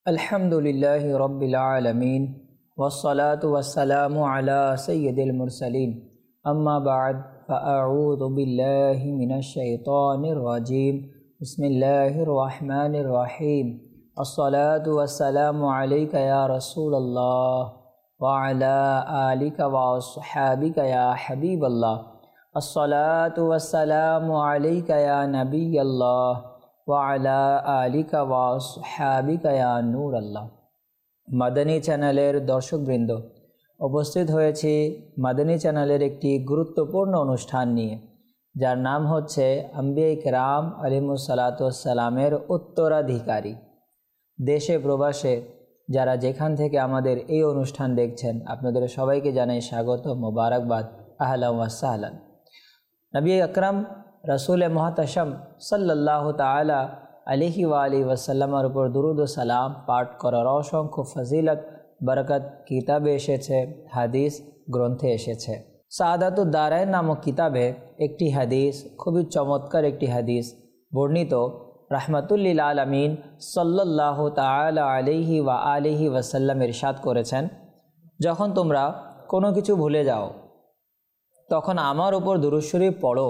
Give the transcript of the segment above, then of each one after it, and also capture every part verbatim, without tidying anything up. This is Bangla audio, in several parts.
अल्हम्दुलिल्लाहि रब्बिल आलमीन वस्सलातु वस्सलामु अला सय्यिदिल मुरसलीन अम्मा बाद फ़अऊज़ु बिल्लाहि मिनश शैतानिर रजीम बिस्मिल्लाहिर रहमानिर रहीम अस्सलातु वस्सलामु अलैका या रसूलल्लाह व अला आलिका व अस्हाबिका या हबीबल्लाह अस्सलातु वस्सलामु अलैका या नबियल्लाह व अला आलिका व अस्हाबिका या नूर अल्लाह। মাদানী চ্যানেলের দর্শকবৃন্দ, উপস্থিত হয়েছি মাদানী চ্যানেলের একটি গুরুত্বপূর্ণ অনুষ্ঠান নিয়ে, যার নাম হচ্ছে আম্বিয়া কেরাম আলাইহিমুস সালাতু ওয়াস সালামের উত্তরাধিকারী। দেশে প্রবাসে যারা যেখান থেকে আমাদের এই অনুষ্ঠান দেখছেন, আপনাদের সবাইকে জানাই স্বাগত, মোবারকবাদ, আহলান ওয়া সাহলান। নবী আকরাম রসুল মুহতাশম সাল্লাল্লাহু তাআলা আলাইহি ওয়া আলিহি ওয়াসাল্লামের উপর দুরুদ ও সালাম পাঠ করার অসংখ্য ফজিলত বরকত কিতাবে এসেছে, হাদিস গ্রন্থে এসেছে। সাআদাতুদ দারাইন নামক কিতাবে একটি হাদিস, খুবই চমৎকার একটি হাদিস বর্ণিত। রাহমাতুল লিল আলামিন সাল্লাল্লাহু তাআলা আলাইহি ওয়া আলিহি ওয়াসাল্লাম ইরশাদ করেছেন, যখন তোমরা কোনো কিছু ভুলে যাও তখন আমার উপর দুরূদ শরীফ পড়ো,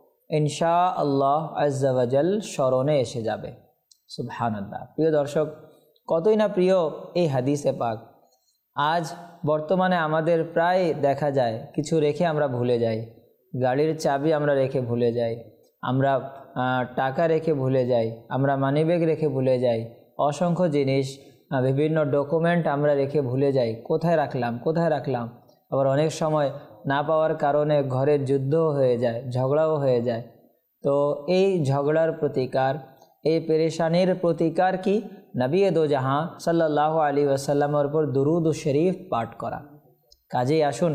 ইনশাআল্লাহ আজ্জা ওয়া জাল স্মরণে এসে যাবে। সুবহানাল্লাহ। প্রিয় দর্শক, কতই না প্রিয় এই হাদিসে পাক। আজ বর্তমানে আমাদের প্রায় দেখা যায় কিছু রেখে আমরা ভুলে যাই। গাড়ির চাবি আমরা রেখে ভুলে যাই, আমরা টাকা রেখে ভুলে যাই, আমরা মানিব্যাগ রেখে ভুলে যাই, অসংখ্য জিনিস, বিভিন্ন ডকুমেন্ট আমরা রেখে ভুলে যাই। কোথায় রাখলাম কোথায় রাখলাম আবার অনেক সময় না পাওয়ার কারণে ঘরের যুদ্ধও হয়ে যায়, ঝগড়াও হয়ে যায়। তো এই ঝগড়ার প্রতিকার, এই পেরেশানির প্রতিকার কি? নবী দো জাহাঁ সাল্লাল্লাহু আলাইহি ওয়াসাল্লামের উপর দুরুদ ও শরীফ পাঠ করা। কাজেই আসুন,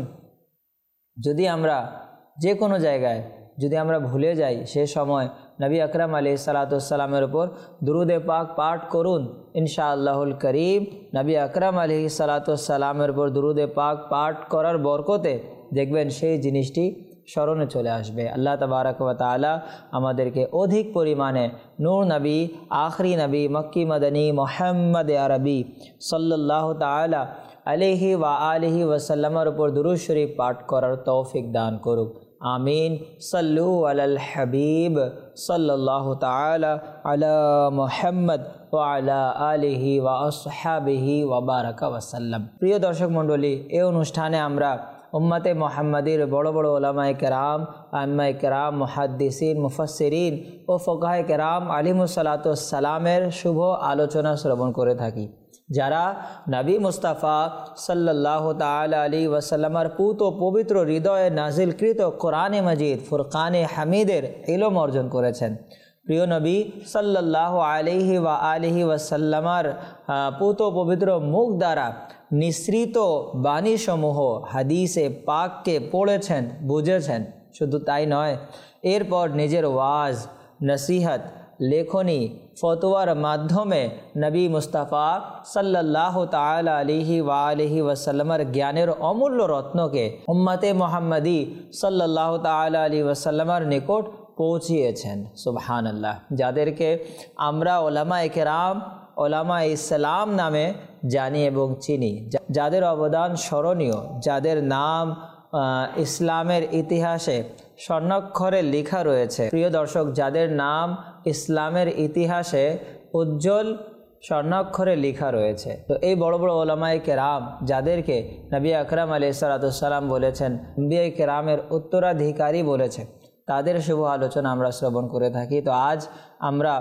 যদি আমরা যে কোনো জায়গায় যদি আমরা ভুলে যাই, সে সময় নবী আকরাম আলাইহিস সালাতু ওয়াস সালামের উপর দুরুদে পাক পাঠ করুন। ইনশাআল্লাহুল করিম নবী আকরাম আলাইহিস সালাতু ওয়াস সালামের উপর দুরুদে পাক পাঠ করার বরকতে দেখবেন সেই জিনিসটি স্মরণে চলে আসবে। আল্লাহ তাবারাক ওয়া তাআলা আমাদেরকে অধিক পরিমাণে নূর নবী, আখরি নবী, মক্কি মদনী, মুহাম্মদ আরবি সাল্লাল্লাহু তাআলা আলাইহি ওয়া আলিহি ওয়াসাল্লামের উপর দুরূদ শরীফ পাঠ করার তৌফিক দান করুক। আমিন। সাল্লু আলাল হাবিব সাল্লাল্লাহু তাআলা আলা মুহাম্মদ ওয়া আলা আলিহি ওয়া আসহাবিহি ওয়া বারাকা ওয়া সাল্লাম। প্রিয় দর্শক মণ্ডলী, এই অনুষ্ঠানে আমরা উম্মতে মুহাম্মাদির বড় বড় উলামায়ে কেরাম, আইম্মায়ে কেরাম, মুহাদ্দিসিন, মুফাসসিরিন ও ফুকাহায়ে কেরাম আলাইহিমুস সালাতু ওয়াস সালামের শুভ আলোচনা শ্রবণ করে থাকি, যারা নবী মুস্তাফা সাল্লাল্লাহু তাআলা আলাইহি ওয়াসাল্লামের পুত ও পবিত্র হৃদয়ে নাজিলকৃত কোরআনে মাজিদ ফুরকানে হামিদের ইলম অর্জন করেছেন। প্রিয় নবী সাল্লাল্লাহু আলাইহি ওয়া আলিহি ওয়াসাল্লামের পুত ও পবিত্র মুখ দ্বারা নিঃসৃত বাণীসমূহ হাদিসে পাককে পড়েছেন, বুঝেছেন। শুধু তাই নয়, এরপর নিজের ওয়াজ, নসিহত, লেখনী, ফতোয়ার মাধ্যমে নবী মুস্তাফা সাল্লাল্লাহু তাআলা আলাইহি ওয়া আলিহি ওয়াসাল্লামের জ্ঞানের অমূল্য রত্নকে উম্মতে মুহাম্মাদি সাল্লাল্লাহু তাআলা আলাইহি ওয়াসাল্লামের নিকট পৌঁছিয়েছেন। সুবহানাল্লাহ। যাদেরকে আমরা উলামায়ে কেরাম, উলামায়ে ইসলাম নামে জানি এবং চিনি, যাদের অবদান স্মরণীয়, যাদের নাম ইসলামের ইতিহাসে স্বর্ণাক্ষরে লেখা রয়েছে। প্রিয় দর্শক, যাদের নাম ইসলামের ইতিহাসে উজ্জ্বল স্বর্ণাক্ষরে লেখা রয়েছে, তো এই বড় বড় উলামায়ে কেরাম, যাদেরকে নবী আকরাম আলাইহিস সালাতু ওয়াস সালাম বলেছেন আম্বিয়া কেরামের উত্তরাধিকারী বলেছে, তাদের শুভ আলোচনা আমরা শ্রবণ করে থাকি। তো আজ আমরা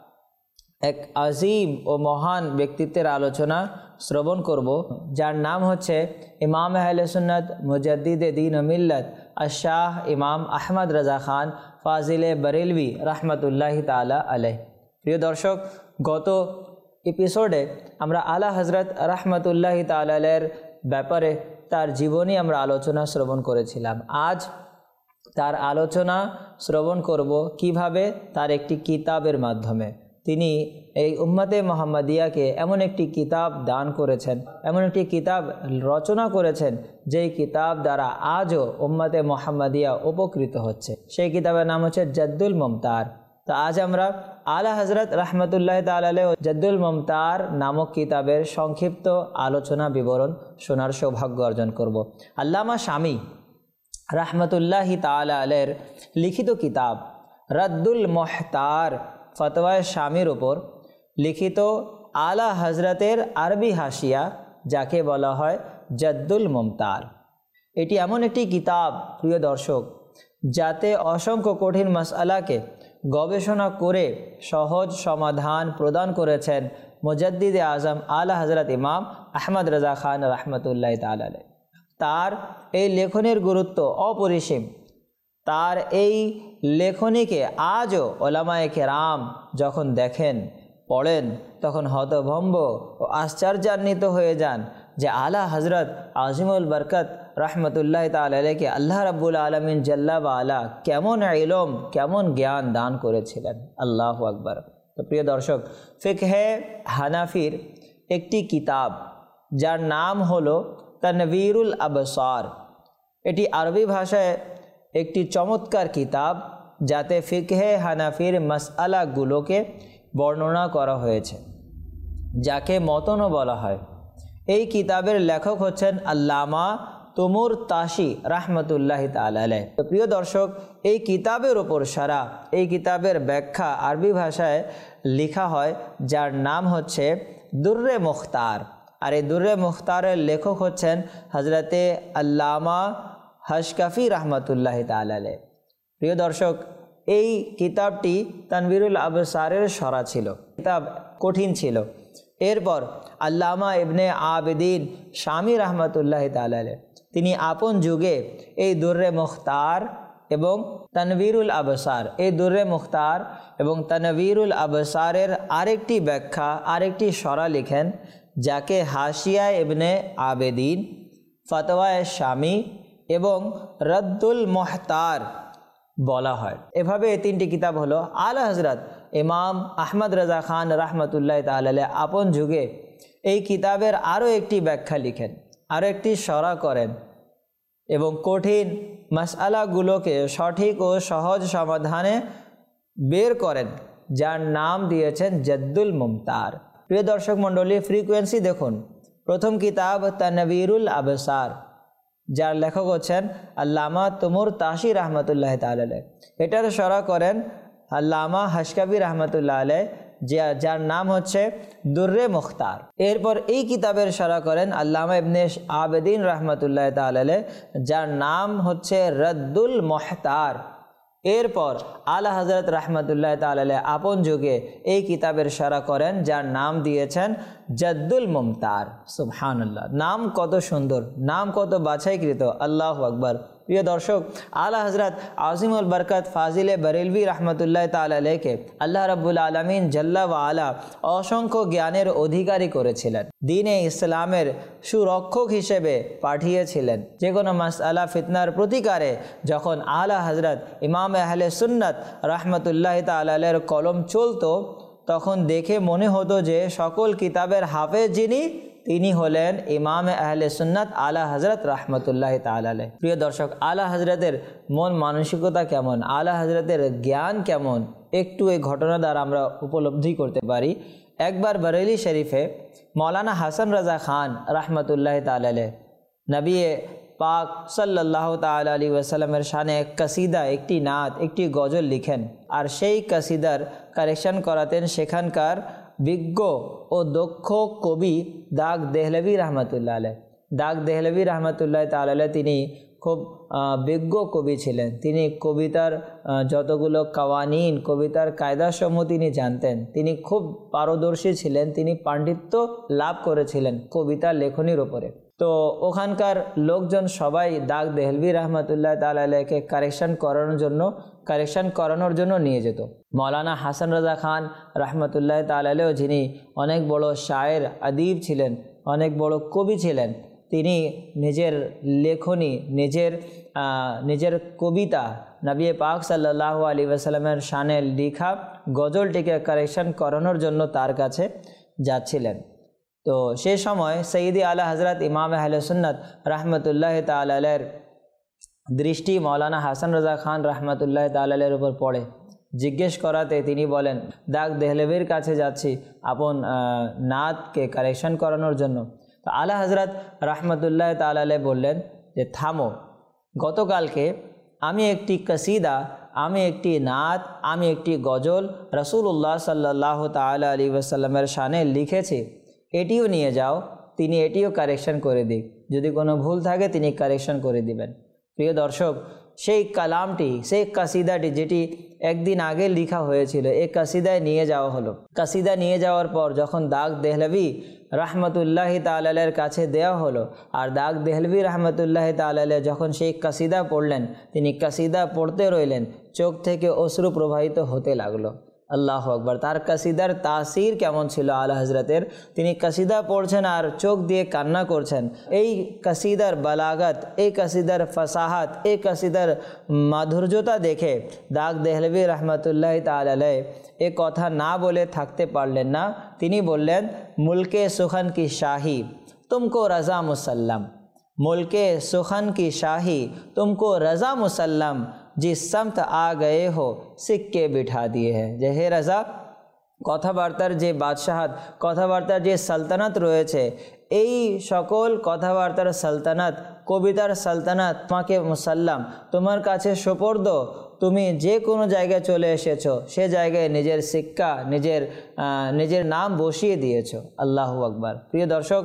এক আজিম ও মহান ব্যক্তিত্বের আলোচনা শ্রবণ করব, যার নাম হচ্ছে ইমাম আহলে সুন্নাত মুজাদ্দিদে দ্বীন ও মিল্লাত আশ-শাহ ইমাম আহমদ রাজা খান ফাজিলে বরেলভী রাহমাতুল্লাহি তাআলা আলাইহি। প্রিয় দর্শক, গত এপিসোডে আমরা আলা হযরত রাহমাতুল্লাহি তাআলা আলাইহির ব্যাপারে, তার জীবনী আমরা আলোচনা শ্রবণ করেছিলাম। আজ তার আলোচনা শ্রবণ করব কিভাবে, তার একটি কিতাবের মাধ্যমে। তিনি এই উম্মতে মুহাম্মাদিয়াকে এমন একটি কিতাব দান করেছেন, এমন একটি কিতাব রচনা করেছেন, যেই কিতাব দ্বারা আজও উম্মতে মুহাম্মাদিয়া উপকৃত হচ্ছে। সেই কিতাবের নাম হচ্ছে জাদ্দুল মুমতার। তো আজ আমরা আলা হজরত রহমতুল্লাহ তাআলা আলাইহি জাদ্দুল মুমতার নামক কিতাবের সংক্ষিপ্ত আলোচনা বিবরণ শোনার সৌভাগ্য অর্জন করব। আল্লামা শামী রহমতুল্লাহি তাআলা আলাইহির লিখিত কিতাব রদ্দুল মুহতার ফতোয়ায়ে শামীর ওপর লিখিত আলা হজরতের আরবি হাসিয়া, যাকে বলা হয় জাদ্দুল মুমতার। এটি এমন একটি কিতাব প্রিয় দর্শক, যাতে অসংখ্য কঠিন মাসআলাকে গবেষণা করে সহজ সমাধান প্রদান করেছেন মুজাদ্দিদে আজম আলা হজরত ইমাম আহমদ রাজা খান রহমতুল্লাহ তাআলা আলাইহি। তার এই লেখনের গুরুত্ব অপরিসীম। তার এই লেখনীকে আজও ওলামায়ে কেরাম যখন দেখেন, পড়েন, তখন হতভম্ব ও আশ্চর্যান্বিত হয়ে যান যে আলা হজরত আজিমুল বরকত রহমতুল্লাহ তাআলা আলাইহিকে আল্লাহ রাব্বুল আলামিন জাল্লা ওয়া আলা কেমন ইলম, কেমন জ্ঞান দান করেছিলেন। আল্লাহু আকবার। তো প্রিয় দর্শক, ফিকহে হানাফির একটি কিতাব যার নাম হলো তানবীরুল আবসার। এটি আরবি ভাষায় একটি চমৎকার কিতাব, যাতে ফিকহে হানাফির মাসআলাগুলোকে বর্ণনা করা হয়েছে, যাকে মতনও বলা হয়। এই কিতাবের লেখক হচ্ছেন আল্লামা তুমুরতাশি রহমতুল্লাহ তাআলা আলাইহি। তো প্রিয় দর্শক, এই কিতাবের ওপর সারা এই কিতাবের ব্যাখ্যা আরবি ভাষায় লেখা হয়, যার নাম হচ্ছে দুররে মুখতার। আর এই দুররে মুখতারের লেখক হচ্ছেন হজরতে আল্লামা হাশকাফি রহমতুল্লাহ তাআলা আলাইহি। প্রিয় দর্শক, এই কিতাবটি তানবীরুল আবসারের সরা ছিল। কিতাব কঠিন ছিল। এরপর আল্লামা ইবনে আবিদিন শামী রহমতুল্লাহ তাআলা আলাইহি তিনি আপন যুগে এই দুররে মুখতার এবং তানবীরুল আবসার, এই দুররে মুখতার এবং তানবীরুল আবসারের আরেকটি ব্যাখ্যা, আরেকটি সরা লিখেন, যাকে হাসিয়া ইবনে আবিদিন, ফতোয়ায়ে শামী এবং রদ্দুল মুহতার বলা হয়। এভাবে এই তিনটি কিতাব হলো। আলা হজরত ইমাম আহমদ রাজা খান রহমতুল্লাহ তাআলা আলাইহি আপন যুগে এই কিতাবের আরও একটি ব্যাখ্যা লিখেন, আরও একটি সরা করেন এবং কঠিন মাসআলাগুলোকে সঠিক ও সহজ সমাধানে বের করেন, যার নাম দিয়েছেন জাদ্দুল মুমতার। প্রিয় দর্শক মণ্ডলী, ফ্রিকোয়েন্সি দেখুন। প্রথম কিতাব তানবীরুল আবসার, যার লেখক হচ্ছেন আল্লামা তুমুরতাশি রহমতুল্লাহ তাআলা আলাইহি। এটার সরা করেন আল্লামা হাশকাফি রহমতুল্লাহ আলাইহি, যার নাম হচ্ছে দুররে মুখতার। এরপর এই কিতাবের সরা করেন আল্লামা ইবনে আবিদিন রহমতুল্লাহ তাআলা আলাইহি, যার নাম হচ্ছে রদ্দুল মুহতার। এরপর আলা হজরত রহমতুল্লাহ তাআলা আলাইহি আপন যুগে এই কিতাবের সরা করেন, যার নাম দিয়েছেন জাদ্দুল মুমতার। সুবহানাল্লাহ, নাম কত সুন্দর, নাম কত বাছাইকৃত। আল্লাহু আকবার। প্রিয় দর্শক, আলা হজরত আজিমুল বরকত ফাজিলে বরেলভী রহমতুল্লাহ তাআলা আলাইহিকে আল্লাহ রাব্বুল আলামিন জাল্লা ওয়া আলা অসংখ্য জ্ঞানের অধিকারী করেছিলেন। দ্বীনে ইসলামের সুরক্ষক হিসেবে পাঠিয়েছিলেন। যে কোনো মাসআলা ফিতনার প্রতিকারে যখন আলা হজরত ইমাম আহলে সুন্নাত রহমতুল্লাহ তাআলা আলাইহির কলম চলতো, তখন দেখে মনে হতো যে সকল কিতাবের হাফেজ যিনি, তিনি হলেন ইমাম আহলে সুন্নাত আলা হজরত রহমতুল্লাহ তাআলা আলাইহি। প্রিয় দর্শক, আলা হজরতের মন মানসিকতা কেমন, আলা হজরতের জ্ঞান কেমন, একটু এই ঘটনা দ্বারা আমরা উপলব্ধি করতে পারি। একবার বরেলি শরীফে মৌলানা হাসান রাজা খান রহমতুল্লাহ তাআলা আলাইহি নবী পাক সাল্লাল্লাহু তাআলা আলাইহি ওয়াসাল্লামের শানে এক কাসিদা, একটি নাত, একটি গজল লিখেন। আর সেই কাসিদার কারেকশন করাতেন সেখানকার বিজ্ঞ ও দক্ষ কবি দাগ দেহলভী রহমতুল্লাহ আলাইহি। দাগ দেহলভী রহমতুল্লাহ তাআলা আলাইহি তিনি খুব বিজ্ঞ কবি ছিলেন। তিনি কবিতার যতগুলো কাওয়ানিন, কবিতার কায়দাসমূহ তিনি জানতেন। তিনি খুব পারদর্শী ছিলেন। তিনি পাণ্ডিত্য লাভ করেছিলেন কবিতা লেখনীর ওপরে। তো ওখানকার লোকজন সবাই দাগ দেহলভী রহমতুল্লাহ তাআলা আলাইহিকে কারেকশন করানোর জন্য কারেকশন করানোর জন্য নিয়ে যেত। মৌলানা হাসান রাজা খান রহমতুল্লাহ তাআলা আলাইহি, যিনি অনেক বড় শায়ের আদিব ছিলেন, অনেক বড় কবি ছিলেন, তিনি নিজের লেখনী, নিজের নিজের কবিতা নবী পাক সাল্লাল্লাহু আলাইহি ওয়াসাল্লামের শানে লেখা গজলটিকে কারেকশন করানোর জন্য তার কাছে যাচ্ছিলেন। তো সেই সময় সৈয়দি আলা হজরত ইমাম আহলে সুন্নাত রহমতুল্লাহ তাআলা আলাইহির দৃষ্টি মৌলানা হাসান রাজা খান রহমতুল্লাহ তাআলা আলাইহির উপর পড়ে। জিজ্ঞেস করাতে তিনি বলেন, দাগ দেহলেভির কাছে যাচ্ছি আপন নাতকে কারেকশন করানোর জন্য। তো আলা হজরত রহমতুল্লাহ তাআলা আলাইহি বললেন যে থামো, গতকালকে আমি একটি কসিদা, আমি একটি নাত, আমি একটি গজল রাসূলুল্লাহ সাল্লাল্লাহু তাআলা আলাইহি ওয়াসাল্লামের শানে লিখেছি, এটিও নিয়ে যাও, তিনি এটিও কারেকশন করে দিক, যদি কোনো ভুল থাকে তিনি কারেকশন করে দিবেন। প্রিয় দর্শক, সেই কালামটি, সেই কাসিদাটি যেটি একদিন আগে লেখা হয়েছিল, এই কাসিদায় নিয়ে যাওয়া হলো। কাসিদা নিয়ে যাওয়ার পর যখন দাগ দেহলভি রহমতুল্লাহি তাআলা আলাইহির কাছে দেওয়া হলো, আর দাগ দেহলভি রহমতুল্লাহি তাআলা আলাইহি যখন সেই কাসিদা পড়লেন, তিনি কাসিদা পড়তে রইলেন, চোখ থেকে অশ্রু প্রবাহিত হতে লাগলো। আল্লাহু আকবার। তার কাসিদার তাসির কেমন ছিল আলা হজরতের, তিনি কাসিদা পড়ছেন আর চোখ দিয়ে কান্না করছেন। এই কাসিদার বালাগাত, এই কাসিদার ফাসাহাত, এই কাসিদার মাধুর্যতা দেখে দাগ দেহলভি রহমতুল্লাহি তাআলা আলাইহি এ কথা না বলে থাকতে পারলেন না। তিনি বললেন, মুলকে সুখান কি শাহী তুমকো রাজা মুসাল্লাম, মুলকে সুখান কি শাহী তুমকো রাজা মুসাল্লাম, जिस समत आ गए हो सिक्के बिठा दिए हैं। যে হে রাজা, কথাবার্তার যে বাদশাহাত, কথাবার্তার যে সালতানাত রয়েছে, এই সকল কথাবার্তার সালতানাত, কবিতার সালতানাত তোমাকে মুসাল্লাম, তোমার কাছে সোপর্দ, তুমি যে কোনো জায়গায় চলে এসেছো, সে জায়গায় নিজের সিক্কা, নিজের নিজের নাম বসিয়ে দিয়েছো। আল্লাহু আকবার। প্রিয় দর্শক,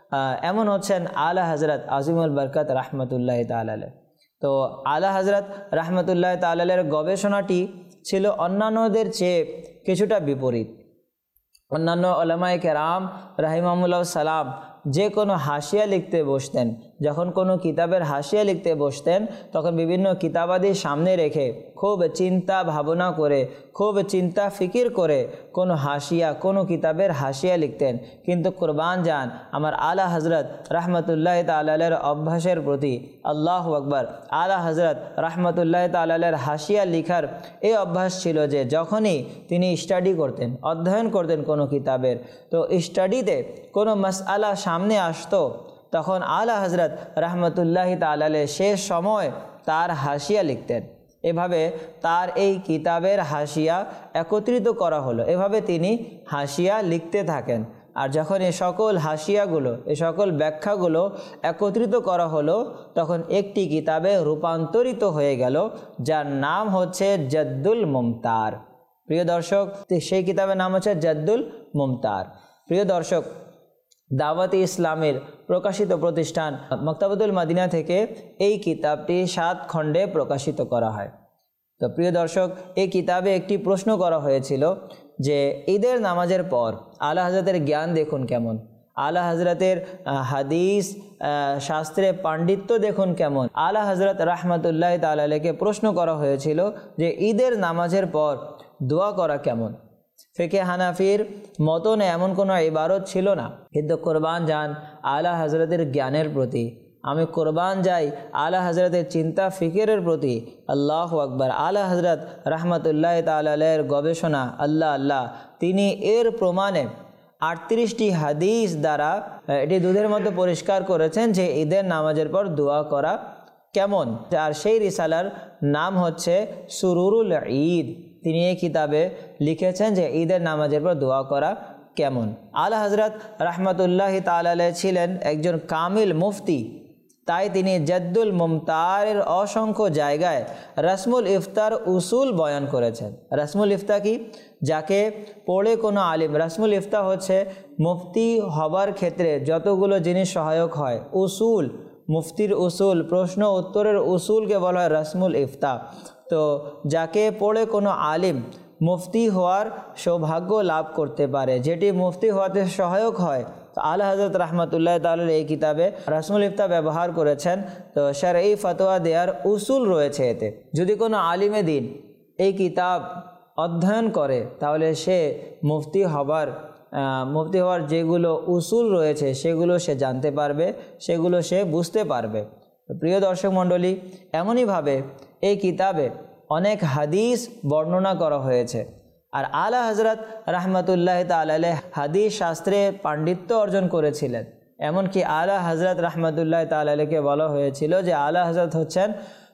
এমন হচ্ছেন আলা হজরত আজিমুল বরকত রহমতুল্লাহি তাআলা আলাইহি। তো আলা হজরত রহমতুল্লাহ তাআলা আলাইহির গবেষণাটি ছিল অন্যান্যদের চেয়ে কিছুটা বিপরীত। অন্যান্য উলামায়ে কেরাম রাহিমাহুমুল্লাহ সালাম যে কোনো হাসিয়া লিখতে বসতেন, যখন কোনো কিতাবের হাসিয়া লিখতে বসতেন, তখন বিভিন্ন কিতাবাদি সামনে রেখে খুব চিন্তা ভাবনা করে, খুব চিন্তা ফিকির করে কোনো হাসিয়া, কোনো কিতাবের হাসিয়া লিখতেন। কিন্তু কুরবান যান আমার আলা হজরত রহমতুল্লাহ তাআলা আলাইহির অভ্যাসের প্রতি। আল্লাহু আকবার। আলা হজরত রহমতুল্লাহ তাআলা আলাইহির হাসিয়া লিখার এই অভ্যাস ছিল যে যখনই তিনি স্টাডি করতেন, অধ্যয়ন করতেন কোনো কিতাবের, তো স্টাডিতে কোনো মাসআলা সামনে আসতো, তখন আলা হজরত রহমতুল্লাহি তাআলা আলাইহি শেষ সময় তার হাসিয়া লিখতেন। এভাবে তার এই কিতাবের হাসিয়া একত্রিত করা হলো, এভাবে তিনি হাসিয়া লিখতে থাকেন। আর যখন এই সকল হাসিয়াগুলো, এই সকল ব্যাখ্যাগুলো একত্রিত করা হলো, তখন একটি কিতাবে রূপান্তরিত হয়ে গেল, যার নাম হচ্ছে জাদ্দুল মুমতার। প্রিয় দর্শক, সেই কিতাবের নাম হচ্ছে জাদ্দুল মুমতার। প্রিয় দর্শক, দাওয়াতে ইসলামের প্রকাশিত প্রতিষ্ঠান মকতাবাতুল মদিনা থেকে এই কিতাবটি সাত খণ্ডে প্রকাশিত করা হয়। তো প্রিয় দর্শক, এই কিতাবে একটি প্রশ্ন করা হয়েছিল যে ঈদের নামাজের পর আলা হজরতের জ্ঞান দেখুন কেমন, আলা হজরতের হাদিস শাস্ত্রে পাণ্ডিত্য দেখুন কেমন। আলা হজরত রহমতুল্লাহ তাআলা আলাইহিকে প্রশ্ন করা হয়েছিল যে ঈদের নামাজের পর দোয়া করা কেমন। ফিকে হানাফির মতনে এমন কোনো ইবারত ছিল না, কিন্তু কোরবান যান আলা হজরতের জ্ঞানের প্রতি, আমি কোরবান যাই আলা হজরতের চিন্তা ফিকিরের প্রতি। আল্লাহু আকবার। আলা হজরত রহমতুল্লাহ তাআলা আলাইহির গবেষণা, আল্লাহ আল্লাহ, তিনি এর প্রমাণে আটত্রিশটি হাদিস দ্বারা এটি দুধের মতো পরিষ্কার করেছেন যে ঈদের নামাজের পর দোয়া করা কেমন। আর সেই রিসালার নাম হচ্ছে সুরুরুল ঈদ। তিনি এই কিতাবে লিখেছেন যে ঈদের নামাজের পর দোয়া করা কেমন। আলা হজরত রহমতুল্লাহি তাআলা আলাইহি ছিলেন একজন কামিল মুফতি, তাই তিনি জাদ্দুল মুমতারের অসংখ্য জায়গায় রসমুল ইফতার উসুল বয়ান করেছেন। রসমুল ইফতা কি? যাকে পড়ে কোনো আলিম, রসমুল ইফতা হচ্ছে মুফতি হবার ক্ষেত্রে যতগুলো জিনিস সহায়ক হয়, উসুল, মুফতির উসুল, প্রশ্ন উত্তরের উসুলকে বলা হয় রসমুল ইফতা। তো যাকে পড়ে কোনো আলিম মুফতি হওয়ার সৌভাগ্য লাভ করতে পারে, যেটি মুফতি হওয়াতে সহায়ক হয়, তো আলা হজরত রহমতুল্লাহ তাআলা এই কিতাবে রসমুল ইফতা ব্যবহার করেছেন। তো শরঈ ফতোয়া দেওয়ার উসুল রয়েছে এতে। যদি কোনো আলিমে দিন এই কিতাব অধ্যয়ন করে, তাহলে সে মুফতি হবার মুফতি হওয়ার যেগুলো উসুল রয়েছে সেগুলো সে জানতে পারবে, সেগুলো সে বুঝতে পারবে। প্রিয় দর্শক মণ্ডলী, এমনইভাবে এই কিতাবে অনেক হাদিস বর্ণনা করা হয়েছে। আর আলা হজরত রহমতুল্লাহ তাআলা আলাইহি হাদিস শাস্ত্রে পাণ্ডিত্য অর্জন করেছিলেন। এমনকি আলা হজরত রহমতুল্লাহ তাআলা আলাইহিকে বলা হয়েছিল যে আলা হজরত হচ্ছেন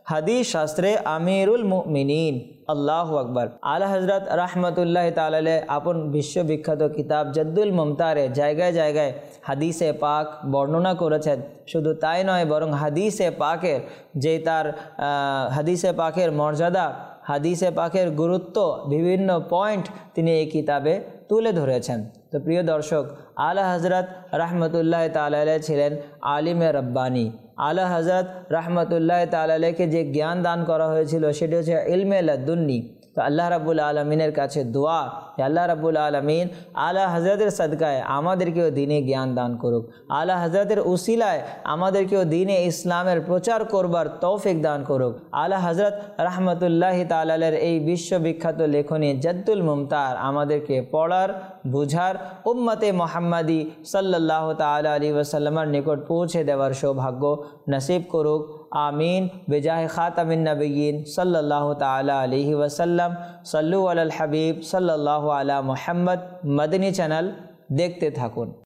হাদিস শাস্ত্রে আমিরুল মুমিনিন। আল্লাহু আকবার। আলা হযরত রাহমাতুল্লাহ তাআলা আলাইহি আপন বিশ্ববিখ্যাত কিতাব জাদ্দুল মুমতারে জায়গায় জায়গায় হাদিসে পাক বর্ণনা করেছেন। শুধু তাই নয়, বরং হাদিসে পাকের যে তার হাদিসে পাকের মর্যাদা, হাদিসে পাকের গুরুত্ব, বিভিন্ন পয়েন্ট তিনি এই কিতাবে তুলে ধরেছেন। তো প্রিয় দর্শক, আলা হযরত রাহমাতুল্লাহ তাআলা আলাইহি ছিলেন আলিমে রব্বানি। আলা হযরত রাহমাতুল্লাহ তাআলা আলাইহিকে যে জ্ঞান দান করা হয়েছিল সেটি হচ্ছে ইলমে লাদুন্নি। তো আল্লাহ রাব্বুল আলমিনের কাছে দোয়া, আল্লাহ রাব্বুল আলমিন আলা হযরতের সদকায় আমাদেরকেও দিনে জ্ঞান দান করুক, আলা হযরতের উসিলায় আমাদেরকেও দিনে ইসলামের প্রচার করবার তৌফিক দান করুক। আলা হযরত রাহমাতুল্লাহ তাআলা আলাইহির এই বিশ্ববিখ্যাত লেখনী জাদ্দুল মুমতার আমাদেরকে পড়ার, বুঝার, উম্মতে মুহাম্মাদি সাল্লাল্লাহু তাআলা আলাইহি ওয়াসাল্লামের নিকট পৌঁছে দেওয়ার সৌভাগ্য নসিব করুক। आमीन बेजाह ख़ातमिन नबिय्यीन सल्लल्लाहु ताला अलैहि वसल्लम। सल्लु अलल हबीब सल्लल्लाहु अला मुहम्मद। मदनी चैनल देखते থাকুন।